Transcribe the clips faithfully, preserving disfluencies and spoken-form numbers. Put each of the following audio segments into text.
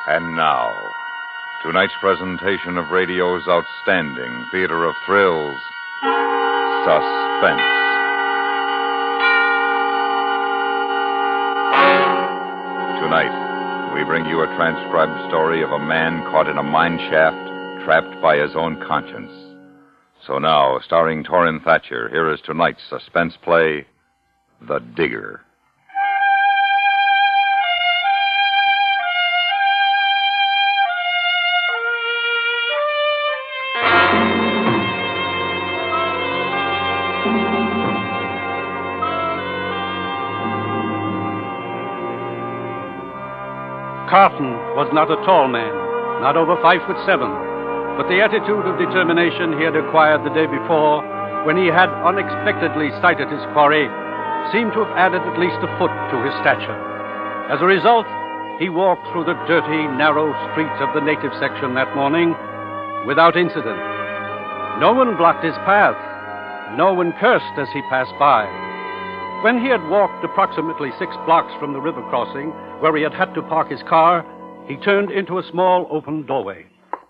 And now, tonight's presentation of radio's outstanding theater of thrills, Suspense. Tonight, we bring you a transcribed story of a man caught in a mine shaft, trapped by his own conscience. So now, starring Torrin Thatcher, here is tonight's suspense play, The Digger. Carton was not a tall man, not over five foot seven, but the attitude of determination he had acquired the day before, when he had unexpectedly sighted his quarry, seemed to have added at least a foot to his stature. As a result, he walked through the dirty, narrow streets of the native section that morning without incident. No one blocked his path. No one cursed as he passed by. When he had walked approximately six blocks from the river crossing, where he had had to park his car, he turned into a small open doorway.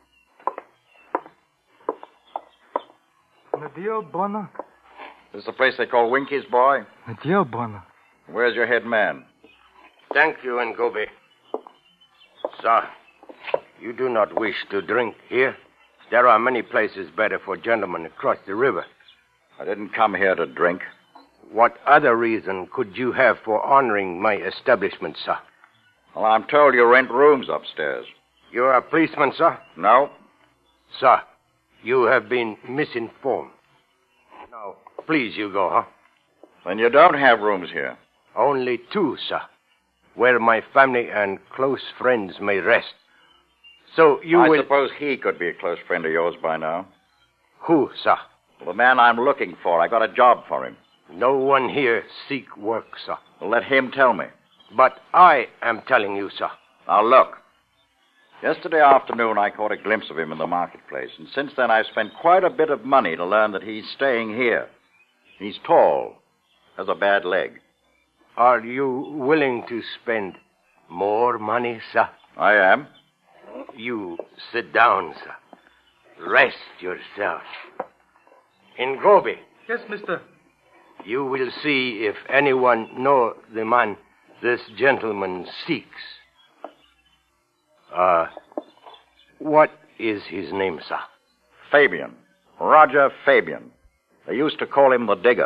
Addio, Bona. This is the place they call Winky's, boy? Addio, Bona. Where's your head man? Thank you, Ngobe. Sir, you do not wish to drink here? There are many places better for gentlemen across the river. I didn't come here to drink. What other reason could you have for honoring my establishment, sir? Well, I'm told you rent rooms upstairs. You're a policeman, sir? No. Sir, you have been misinformed. Now, please, you go, huh? Then you don't have rooms here. Only two, sir, where my family and close friends may rest. So you I will... I suppose he could be a close friend of yours by now. Who, sir? Well, the man I'm looking for. I got a job for him. No one here seek work, sir. Well, let him tell me. But I am telling you, sir. Now, look. Yesterday afternoon, I caught a glimpse of him in the marketplace, and since then I've spent quite a bit of money to learn that he's staying here. He's tall, has a bad leg. Are you willing to spend more money, sir? I am. You sit down, sir. Rest yourself. Ngobe. Yes, mister. You will see if anyone know the man this gentleman seeks. Uh, what is his name, sir? Fabian. Roger Fabian. They used to call him the Digger.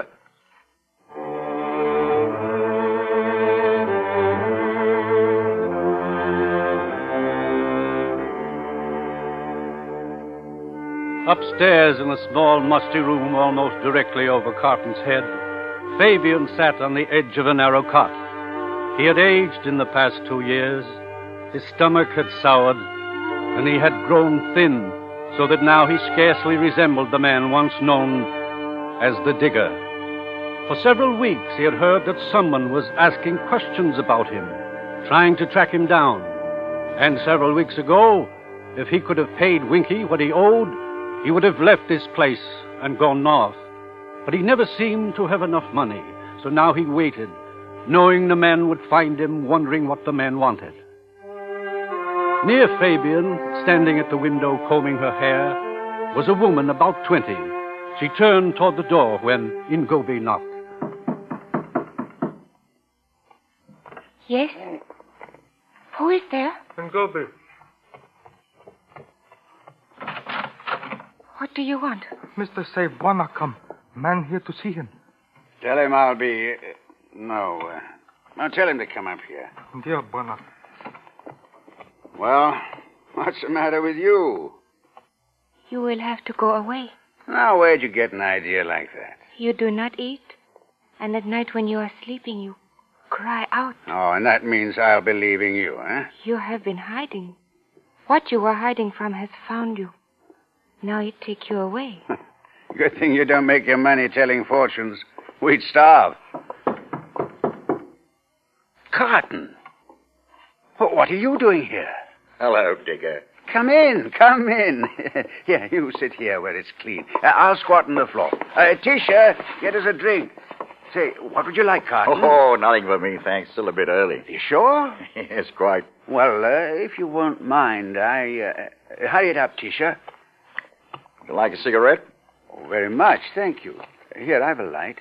Upstairs in a small, musty room almost directly over Carton's head, Fabian sat on the edge of a narrow cot. He had aged in the past two years. His stomach had soured, and he had grown thin, so that now he scarcely resembled the man once known as the Digger. For several weeks he had heard that someone was asking questions about him, trying to track him down. And several weeks ago, if he could have paid Winky what he owed, he would have left this place and gone north. But he never seemed to have enough money, so now he waited, knowing the man would find him, wondering what the man wanted. Near Fabian, standing at the window combing her hair, was a woman about twenty. She turned toward the door when Ngobe knocked. Yes? Who is there? Ngobe. What do you want? Mister say Bona come. Man here to see him. Tell him I'll be... Uh, no. Uh, now tell him to come up here. Dear Bona. Well, what's the matter with you? You will have to go away. Now, where'd you get an idea like that? You do not eat. And at night when you are sleeping, you cry out. Oh, and that means I'll be leaving you, huh? You have been hiding. What you were hiding from has found you. Now it take you away. Good thing you don't make your money telling fortunes. We'd starve. Carton. What are you doing here? Hello, Digger. Come in, come in. Here, you sit here where it's clean. Uh, I'll squat on the floor. Uh, Tisha, get us a drink. Say, what would you like, Carton? Oh, nothing for me, thanks. Still a bit early. You sure? Yes, quite. Well, uh, if you won't mind, I... Uh, hurry it up, Tisha. You like a cigarette? Oh, very much, thank you. Here, I have a light.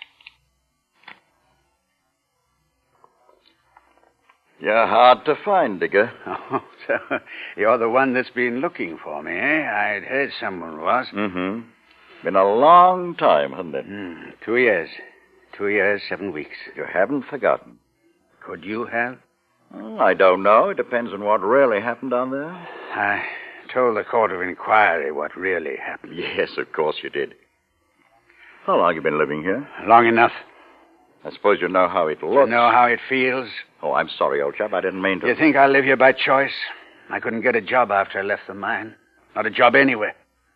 You're hard to find, Digger. Oh, so you're the one that's been looking for me, eh? I'd heard someone was. Mm-hmm. Been a long time, hasn't it? Mm, two years. Two years, seven weeks. You haven't forgotten. Could you have? Well, I don't know. It depends on what really happened down there. I told the court of inquiry what really happened. Yes, of course you did. How long have you been living here? Long enough. I suppose you know how it looks. You know how it feels? Oh, I'm sorry, old chap. I didn't mean to. You think I live here by choice? I couldn't get a job after I left the mine. Not a job anywhere.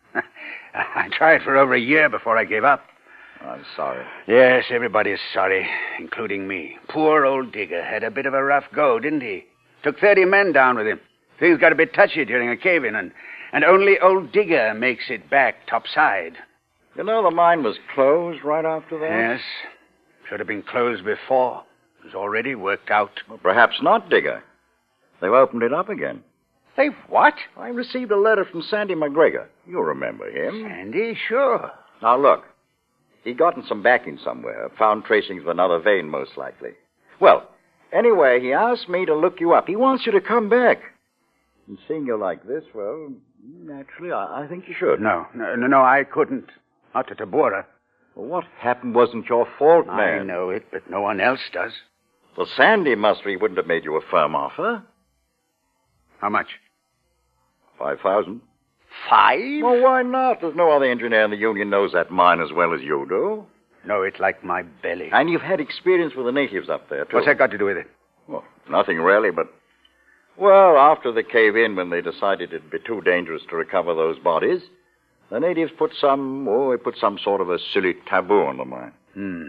I tried for over a year before I gave up. I'm sorry. Yes, everybody's sorry, including me. Poor old Digger had a bit of a rough go, didn't he? Took thirty men down with him. Things got a bit touchy during a cave-in, and, and only old Digger makes it back topside. You know the mine was closed right after that? Yes. Should have been closed before. It was already worked out. Well, perhaps not, Digger. They've opened it up again. They've what? I received a letter from Sandy McGregor. You remember him. Sandy, sure. Now, look. He'd gotten some backing somewhere. Found tracings of another vein, most likely. Well, anyway, he asked me to look you up. He wants you to come back. And seeing you like this, well, naturally, I, I think you should. No, no, no, I couldn't. Not to Tabora. Well, what happened wasn't your fault, man. I know it, but no one else does. Well, Sandy must he wouldn't have made you a firm offer. How much? Five thousand. Five? Well, why not? There's no other engineer in the union knows that mine as well as you do. Know it like my belly. And you've had experience with the natives up there, too. What's that got to do with it? Well, nothing really, but... Well, after the cave-in, when they decided it'd be too dangerous to recover those bodies, the natives put some... Oh, they put some sort of a silly taboo on the mine. Hmm.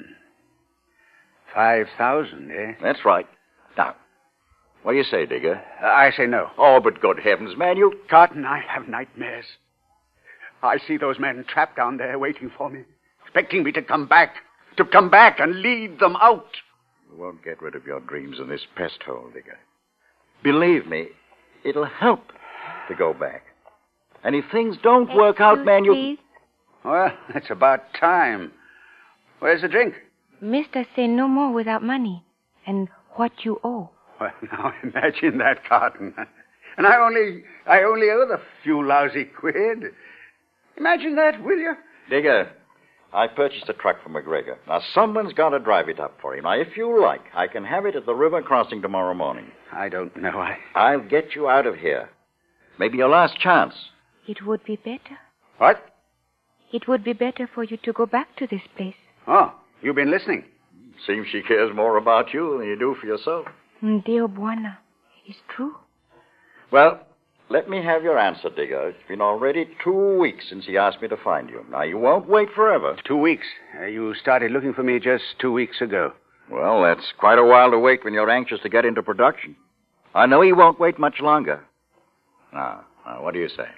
Five thousand, eh? That's right. Now, what do you say, Digger? Uh, I say no. Oh, but good heavens, man, you... Carton, I have nightmares. I see those men trapped down there waiting for me, expecting me to come back, to come back and lead them out. You won't get rid of your dreams in this pest hole, Digger. Believe me, it'll help to go back. And if things don't work out, man, you... Please? Well, it's about time. Where's the drink? Mister say no more without money. And what you owe. Well, now imagine that, Carton. And I only, I only owe the few lousy quid. Imagine that, will you? Digger, I purchased a truck from McGregor. Now, someone's got to drive it up for him. Now, if you like, I can have it at the river crossing tomorrow morning. I don't know. I... I'll get you out of here. Maybe your last chance. It would be better. What? It would be better for you to go back to this place. Oh, you've been listening. Seems she cares more about you than you do for yourself. Dio Buana. It's true. Well, let me have your answer, Digger. It's been already two weeks since he asked me to find you. Now, you won't wait forever. Two weeks. Uh, you started looking for me just two weeks ago. Well, that's quite a while to wait when you're anxious to get into production. I know he won't wait much longer. Now, now what do you say?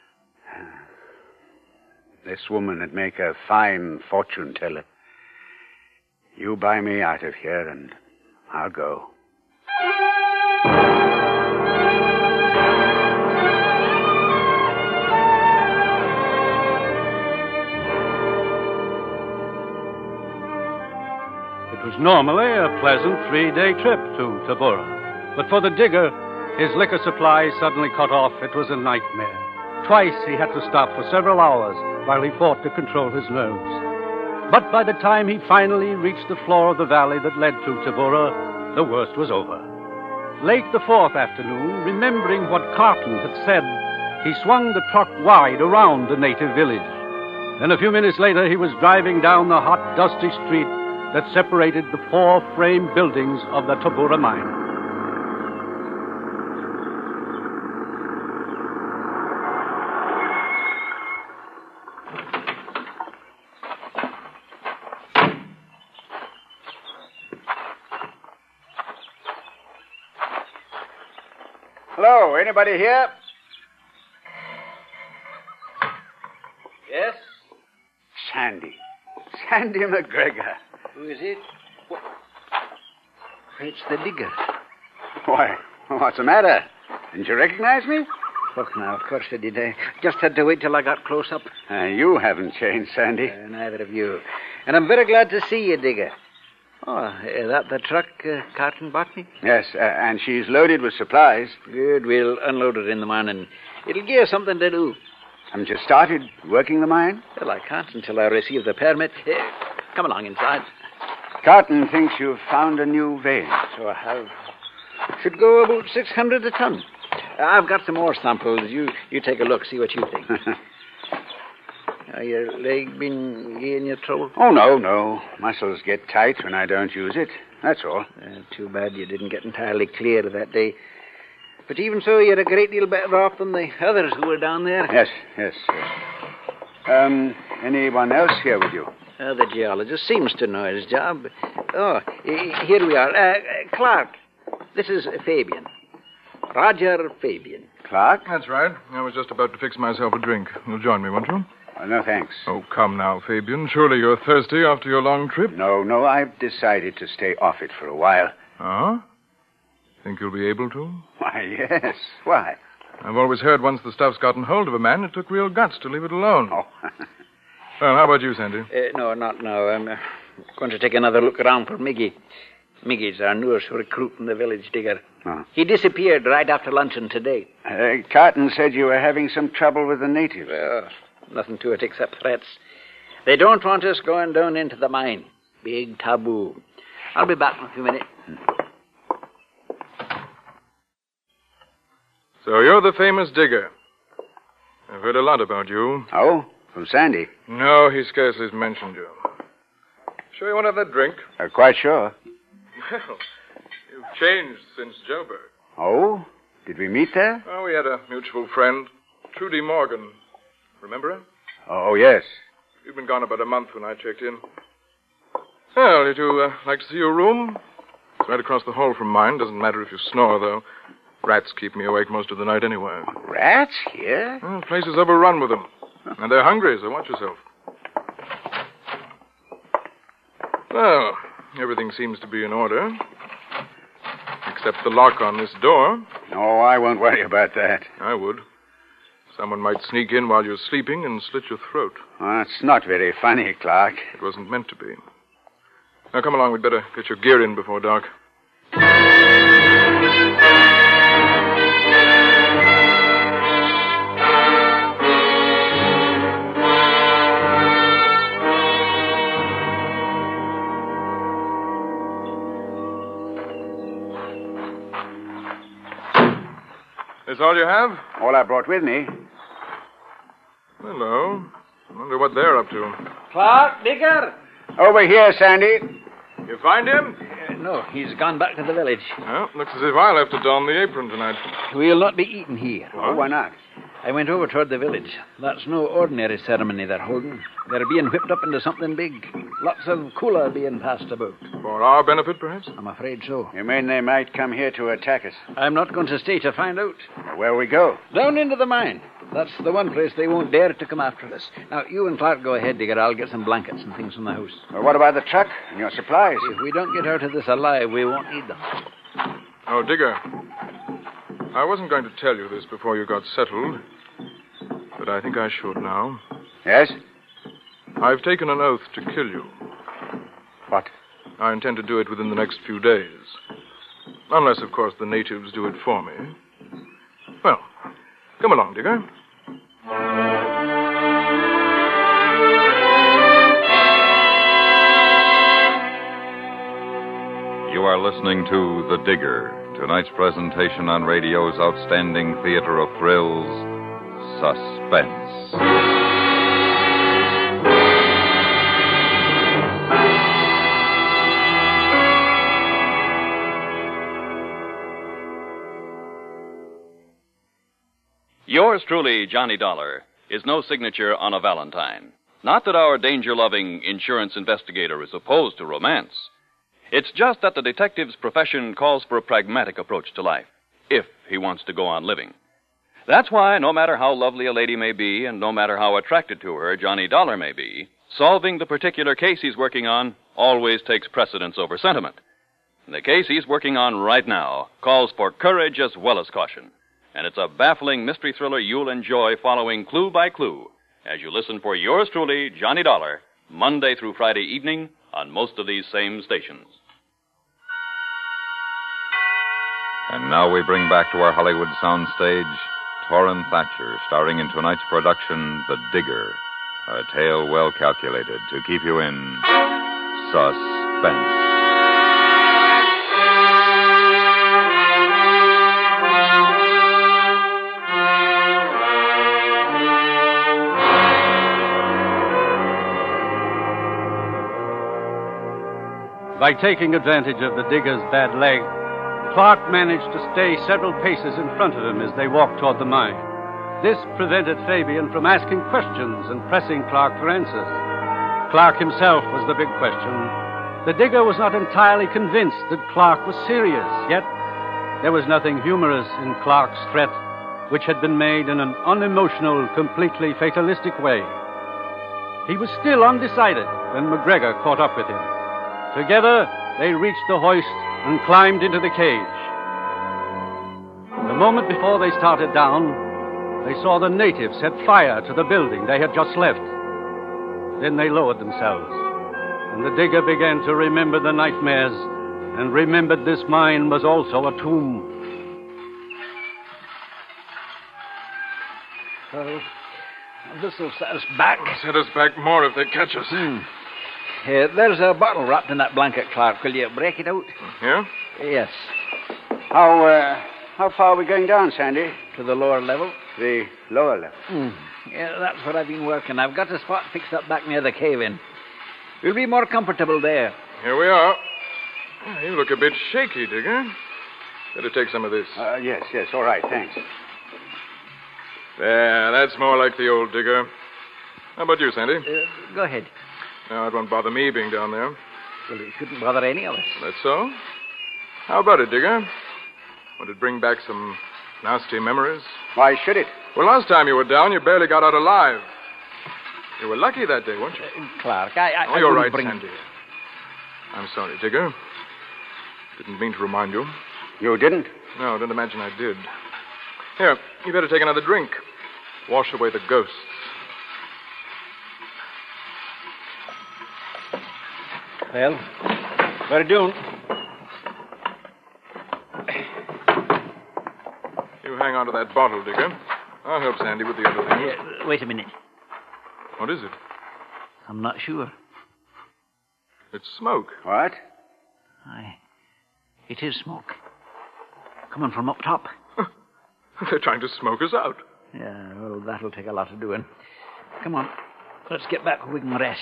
This woman would make a fine fortune teller. You buy me out of here, and I'll go. It was normally a pleasant three-day trip to Tabora. But for the digger, his liquor supply suddenly cut off. It was a nightmare. Twice he had to stop for several hours while he fought to control his nerves. But by the time he finally reached the floor of the valley that led to Tabora, the worst was over. Late the fourth afternoon, remembering what Carton had said, he swung the truck wide around the native village. Then a few minutes later, he was driving down the hot, dusty street that separated the four frame buildings of the Tabora mine. Hello, anybody here? Yes? Sandy. Sandy McGregor. Who is it? What? It's the digger. Why, what's the matter? Didn't you recognize me? Look now, of course I did. I just had to wait till I got close up. Uh, you haven't changed, Sandy. Uh, neither of you. And I'm very glad to see you, Digger. Oh, is that the truck uh, Carton bought me? Yes, uh, and she's loaded with supplies. Good. We'll unload it in the morning. It'll give us something to do. Haven't you started working the mine? Well, I can't until I receive the permit. Uh, come along inside. Carton thinks you've found a new vein. So I have. Should go about six hundred a ton. I've got some more samples. You you take a look, see what you think. Are your leg been giving you trouble? Oh, no, no. Muscles get tight when I don't use it. That's all. Uh, too bad you didn't get entirely clear that day. But even so, you're a great deal better off than the others who were down there. Yes, yes, yes. Um, anyone else here with you? Uh, the geologist seems to know his job. Oh, here we are. Uh, Clark, this is Fabian. Roger Fabian. Clark? That's right. I was just about to fix myself a drink. You'll join me, won't you? Oh, no, thanks. Oh, come now, Fabian. Surely you're thirsty after your long trip? No, no, I've decided to stay off it for a while. Ah? Think you'll be able to? Why, yes. Why? I've always heard once the stuff's gotten hold of a man, it took real guts to leave it alone. Oh. Well, how about you, Sandy? Uh, no, not now. I'm uh, going to take another look around for Miggy. Miggy's our newest recruit in the village, Digger. Oh. He disappeared right after luncheon today. Uh, Carton said you were having some trouble with the natives. Well, nothing to it except threats. They don't want us going down into the mine. Big taboo. I'll be back in a few minutes. So you're the famous Digger. I've heard a lot about you. Oh? From Sandy? No, he scarcely has mentioned you. Sure you want to have that drink? Uh, quite sure. Well, you've changed since Joburg. Oh? Did we meet there? Oh, we had a mutual friend, Trudy Morgan. Remember her? Oh, yes. You'd been gone about a month when I checked in. Well, did you uh, like to see your room? It's right across the hall from mine. Doesn't matter if you snore, though. Rats keep me awake most of the night anyway. Rats here? Well, the place is overrun with them. And they're hungry, so watch yourself. Well, everything seems to be in order. Except the lock on this door. No, I won't worry about that. I would. Someone might sneak in while you're sleeping and slit your throat. Oh, it's not very funny, Clark. It wasn't meant to be. Now, come along. We'd better get your gear in before dark. Is all you have? All I brought with me. Hello. Wonder what they're up to. Clark, Digger. Over here, Sandy. You find him? Uh, no, he's gone back to the village. Well, looks as if I'll have to don the apron tonight. We'll not be eating here. Oh, why not? I went over toward the village. That's no ordinary ceremony they're holding. They're being whipped up into something big. Lots of cooler being passed about. For our benefit, perhaps? I'm afraid so. You mean they might come here to attack us? I'm not going to stay to find out. Where we go? Down into the mine. That's the one place they won't dare to come after us. Now, you and Clark go ahead, Digger. I'll get some blankets and things from the house. Well, what about the truck and your supplies? If we don't get out of this alive, we won't need them. Oh, Digger. I wasn't going to tell you this before you got settled, but I think I should now. Yes? I've taken an oath to kill you. What? I intend to do it within the next few days. Unless, of course, the natives do it for me. Well, come along, Digger. You are listening to The Digger, tonight's presentation on radio's outstanding theater of thrills, Suspense. Yours truly, Johnny Dollar, is no signature on a Valentine. Not that our danger-loving insurance investigator is opposed to romance. It's just that the detective's profession calls for a pragmatic approach to life, if he wants to go on living. That's why, no matter how lovely a lady may be, and no matter how attracted to her Johnny Dollar may be, solving the particular case he's working on always takes precedence over sentiment. And the case he's working on right now calls for courage as well as caution. And it's a baffling mystery thriller you'll enjoy following clue by clue as you listen for yours truly, Johnny Dollar, Monday through Friday evening on most of these same stations. And now we bring back to our Hollywood soundstage Torrin Thatcher, starring in tonight's production, The Digger, a tale well calculated to keep you in suspense. By taking advantage of the digger's bad leg, Clark managed to stay several paces in front of him as they walked toward the mine. This prevented Fabian from asking questions and pressing Clark for answers. Clark himself was the big question. The digger was not entirely convinced that Clark was serious, yet there was nothing humorous in Clark's threat, which had been made in an unemotional, completely fatalistic way. He was still undecided when McGregor caught up with him. Together, they reached the hoist and climbed into the cage. The moment before they started down, they saw the natives set fire to the building they had just left. Then they lowered themselves, and the digger began to remember the nightmares and remembered this mine was also a tomb. Well, this will set us back. Set us back more if they catch us. Hmm. Uh, there's a bottle wrapped in that blanket, Clark. Will you break it out? Here? Yes. How, uh, how far are we going down, Sandy? To the lower level. The lower level. Hmm. Yeah, that's what I've been working. I've got a spot fixed up back near the cave-in. We'll be more comfortable there. Here we are. You look a bit shaky, Digger. Better take some of this. Uh, yes, yes, all right, thanks. There, that's more like the old Digger. How about you, Sandy? Uh, go ahead. No, it won't bother me being down there. Well, it shouldn't bother any of us. That's so? How about it, Digger? Would it bring back some nasty memories? Why should it? Well, last time you were down, you barely got out alive. You were lucky that day, weren't you? Uh, Clark, I... I oh, I you're wouldn't right, bring... Sandy. I'm sorry, Digger. Didn't mean to remind you. You didn't? No, don't imagine I did. Here, you better take another drink. Wash away the ghosts. Well, we're doing. You hang on to that bottle, Digger. I'll help Sandy with the other things. Uh, wait a minute. What is it? I'm not sure. It's smoke. What? Aye. It is smoke. Coming from up top. They're trying to smoke us out. Yeah, well, that'll take a lot of doing. Come on. Let's get back where we can rest.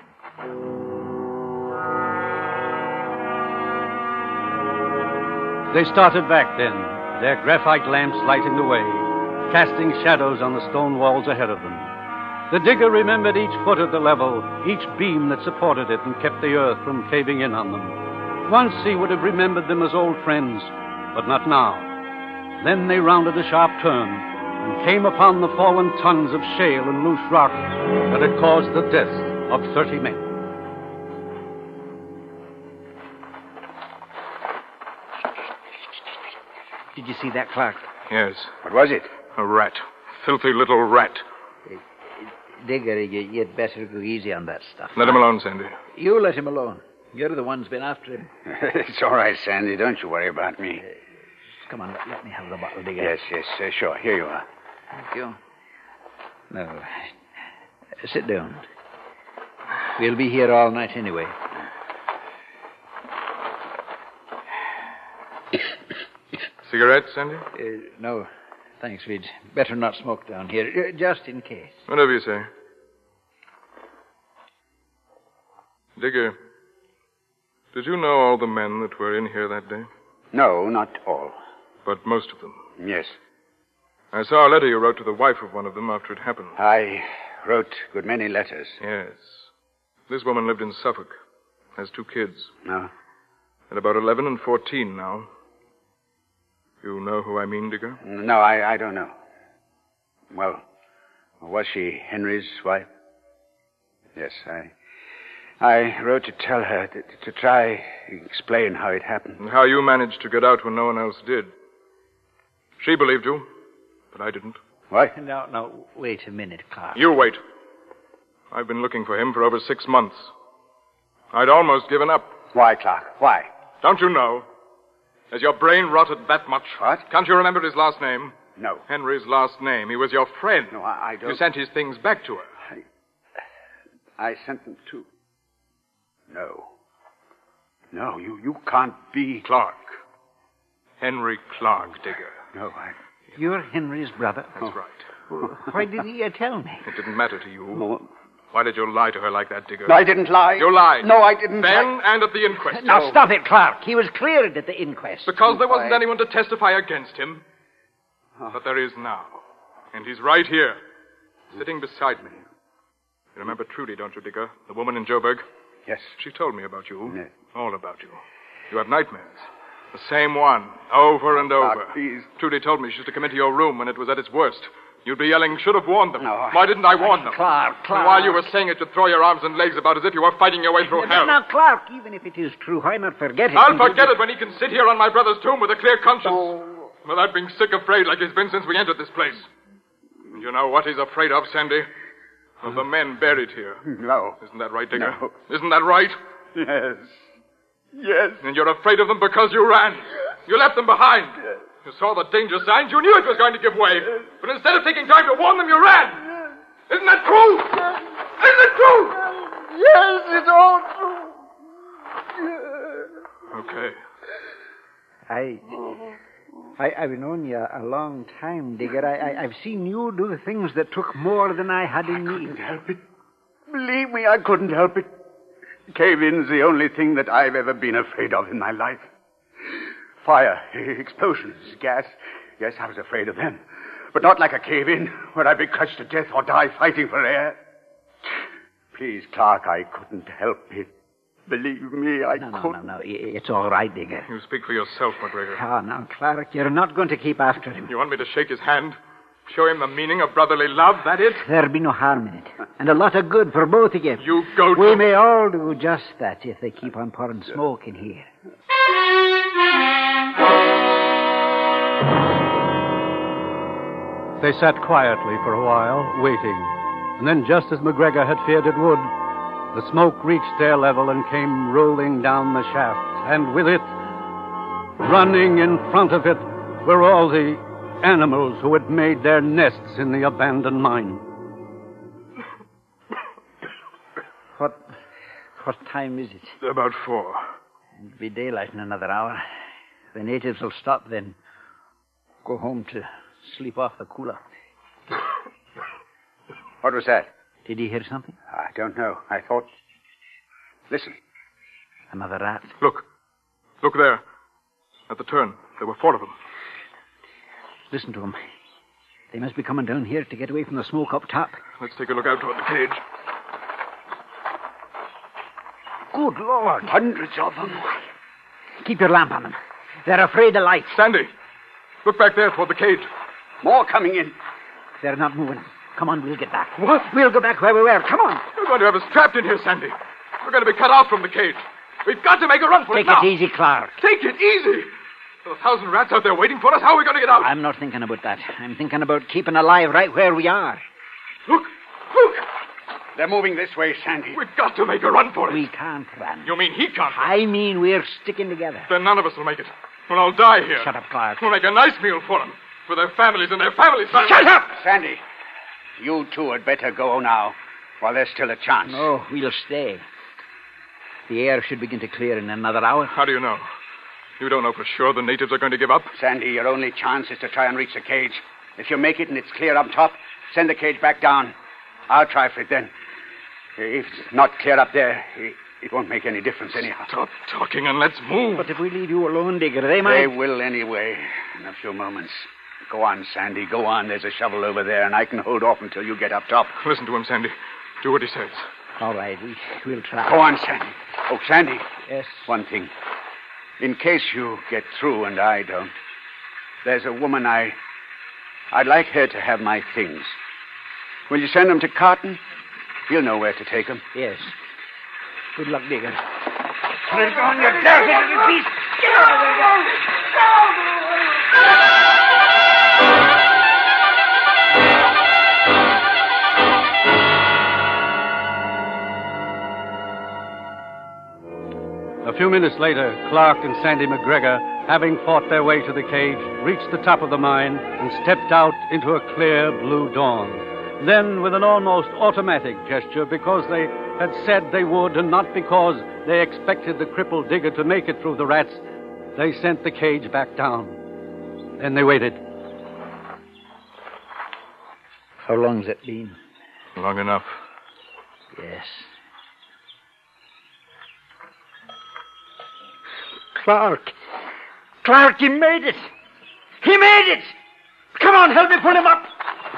They started back then, their graphite lamps lighting the way, casting shadows on the stone walls ahead of them. The digger remembered each foot of the level, each beam that supported it and kept the earth from caving in on them. Once he would have remembered them as old friends, but not now. Then they rounded a sharp turn and came upon the fallen tons of shale and loose rock that had caused the death of thirty men. Did you see that, Clark? Yes. What was it? A rat. Filthy little rat. Digger, you, you'd better go easy on that stuff. Let him alone, Sandy. You let him alone. You're the one's been after him. It's all right, Sandy. Don't you worry about me. Uh, come on, let, let me have the bottle, Digger. Yes, yes, uh, sure. Here you are. Thank you. No. Sit down. We'll be here all night anyway. Cigarette, Sandy? Uh, no, thanks. We'd better not smoke down here, uh, just in case. Whatever you say. Digger, did you know all the men that were in here that day? No, not all. But most of them? Yes. I saw a letter you wrote to the wife of one of them after it happened. I wrote a good many letters. Yes. This woman lived in Suffolk. Has two kids. No. They're about eleven and fourteen now. You know who I mean, Digger? No, I, I don't know. Well, was she Henry's wife? Yes, I I wrote to tell her, to, to try explain how it happened. And how you managed to get out when no one else did. She believed you, but I didn't. What? No, no, wait a minute, Clark. You wait. I've been looking for him for over six months. I'd almost given up. Why, Clark? Why? Don't you know? Has your brain rotted that much? What? Can't you remember his last name? No. Henry's last name. He was your friend. No, I, I don't... You sent his things back to her. I, I sent them too. No. No, you, you can't be... Clark. Henry Clark, Digger. No, I... You're Henry's brother? That's right. Well, why did he uh, tell me? It didn't matter to you. No. Why did you lie to her like that, Digger? No, I didn't lie. You lied. No, I didn't. Then I... and at the inquest. Now, stop it, Clark. He was cleared at the inquest. Because there wasn't I- anyone to testify against him. Oh. But there is now. And he's right here, sitting beside me. You remember Trudy, don't you, Digger? The woman in Joburg? Yes. She told me about you. Yes. All about you. You have nightmares. The same one, over and over. Clark, please. Trudy told me she used to come into your room when it was at its worst. You'd be yelling, should have warned them. No, I- Why didn't I warn them? Clark, Clark. And while you were saying it, you'd throw your arms and legs about as if you were fighting your way through hell. Now, Clark, even if it is true, why not forget it? I'll and- forget it when he can sit here on my brother's tomb with a clear conscience. Without being sick afraid like he's been since we entered this place. And you know what he's afraid of, Sandy? Of the men buried here. No. Isn't that right, Digger? No. Isn't that right? Yes. Yes. And you're afraid of them because you ran. You left them behind. You saw the danger signs. You knew it was going to give way. But instead of taking time to warn them, you ran. Isn't that true? Isn't it true? Yes, it's all true. Okay. I, I, I've known you a long time, Digger. I, I, I've seen you do the things that took more than I had in I me. couldn't help it. Believe me, I couldn't help it. Cave-in's the only thing that I've ever been afraid of in my life. Fire, explosions, gas. Yes, I was afraid of them. But not like a cave-in, where I'd be crushed to death or die fighting for air. Please, Clark, I couldn't help it. Believe me, I No, no, couldn't. no, no. I- It's all right, Digger. You speak for yourself, McGregor. Oh, now, Clark, you're not going to keep after him. You want me to shake his hand? Show him the meaning of brotherly love, that it? There'll be no harm in it. And a lot of good for both of you. You go to... We may all do just that if they keep on pouring smoke in here. They sat quietly for a while, waiting. And then, just as McGregor had feared it would, the smoke reached their level and came rolling down the shaft. And with it, running in front of it, were all the animals who had made their nests in the abandoned mine. What what time is it? About four. It'll be daylight in another hour. The natives will stop then. Go home to sleep off the cooler. What was that? Did you hear something? I don't know. I thought... Listen. Another rat. Look. Look there. At the turn. There were four of them. Listen to them. They must be coming down here to get away from the smoke up top. Let's take a look out toward the cage. Good Lord. Hundreds of them. Keep your lamp on them. They're afraid of light. Sandy, look back there toward the cage. More coming in. They're not moving. Come on, we'll get back. What? We'll go back where we were. Come on. You're going to have us trapped in here, Sandy. We're going to be cut off from the cage. We've got to make a run for Take it now. it easy, Clark. Take it easy. There are a thousand rats out there waiting for us. How are we going to get out? I'm not thinking about that. I'm thinking about keeping alive right where we are. Look, look. They're moving this way, Sandy. We've got to make a run for it. We can't run. You mean he can't? I mean we're sticking together. Then none of us will make it. We'll all die here. Shut up, Clark. We'll make a nice meal for them. For their families and their families' families. Shut up! Sandy, you two had better go now, while there's still a chance. No, we'll stay. The air should begin to clear in another hour. How do you know? You don't know for sure the natives are going to give up? Sandy, your only chance is to try and reach the cage. If you make it and it's clear up top, send the cage back down. I'll try for it then. If it's not clear up there, it, it won't make any difference anyhow. Stop talking and let's move. But if we leave you alone, Digger, they might... They will anyway, in a few moments. Go on, Sandy, go on. There's a shovel over there, and I can hold off until you get up top. Listen to him, Sandy. Do what he says. All right, we, we'll try. Go on, Sandy. Oh, Sandy. Yes? One thing. In case you get through and I don't, there's a woman I... I'd like her to have my things. Will you send them to Carton? He'll know where to take them. Yes. Good luck, Digger. Put it on your dirty little beast. Get out of there. A few minutes later, Clark and Sandy McGregor, having fought their way to the cage, reached the top of the mine and stepped out into a clear blue dawn. Then, with an almost automatic gesture, because they had said they would and not because they expected the crippled Digger to make it through the rats, they sent the cage back down. Then they waited. How long's it been? Long enough. Yes. Clark. Clark, he made it. He made it. Come on, help me pull him up.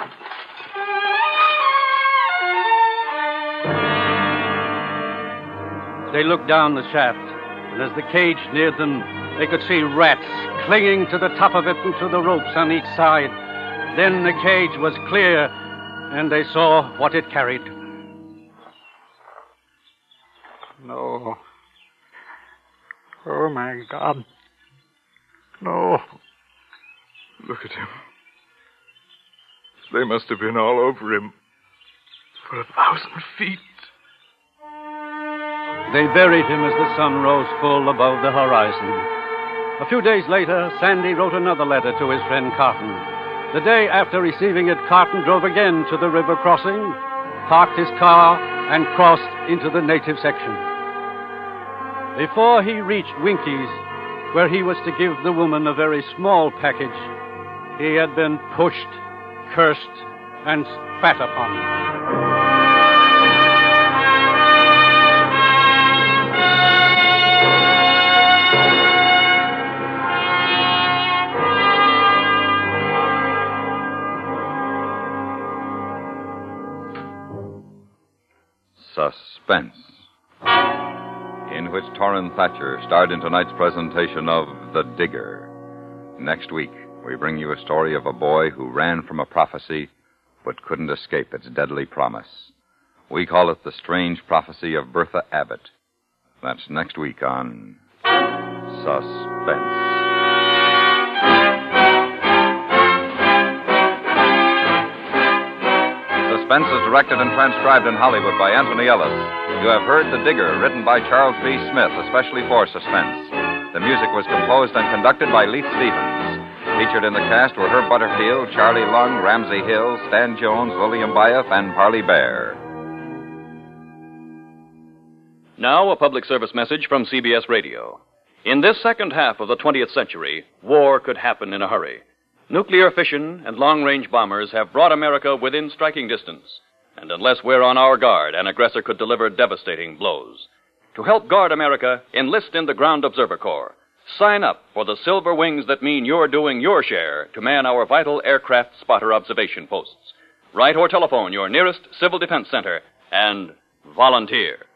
They looked down the shaft, and as the cage neared them, they could see rats clinging to the top of it and to the ropes on each side. Then the cage was clear, and they saw what it carried. No. Oh, my God. No. Look at him. They must have been all over him for a thousand feet. They buried him as the sun rose full above the horizon. A few days later, Sandy wrote another letter to his friend Carton. The day after receiving it, Carton drove again to the river crossing, parked his car, and crossed into the native section. Before he reached Winky's, where he was to give the woman a very small package, he had been pushed, cursed, and spat upon. Suspense, in which Torrin Thatcher starred in tonight's presentation of The Digger. Next week, we bring you a story of a boy who ran from a prophecy but couldn't escape its deadly promise. We call it The Strange Prophecy of Bertha Abbott. That's next week on Suspense. Suspense is directed and transcribed in Hollywood by Anthony Ellis. You have heard The Digger, written by Charles B. Smith, especially for Suspense. The music was composed and conducted by Leith Stevens. Featured in the cast were Herb Butterfield, Charlie Lung, Ramsey Hill, Stan Jones, William Byatt, and Parley Bear. Now, a public service message from C B S Radio. In this second half of the twentieth century, war could happen in a hurry. Nuclear fission and long-range bombers have brought America within striking distance. And unless we're on our guard, an aggressor could deliver devastating blows. To help guard America, enlist in the Ground Observer Corps. Sign up for the silver wings that mean you're doing your share to man our vital aircraft spotter observation posts. Write or telephone your nearest Civil Defense Center and volunteer.